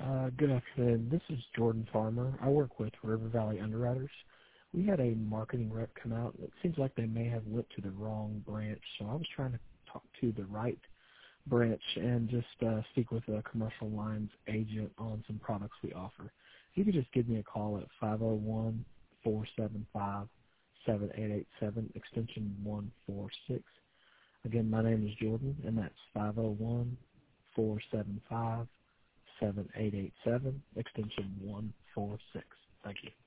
Good afternoon. This is Jordan Farmer. I work with River Valley Underwriters. We had a marketing rep come out. It seems like they may have went to the wrong branch, so I was trying to talk to the right branch and just speak with a commercial lines agent on some products we offer. If you could just give me a call at 501-475-7887, extension 146. Again, my name is Jordan, and that's 501-475-7887, extension 146. Thank you.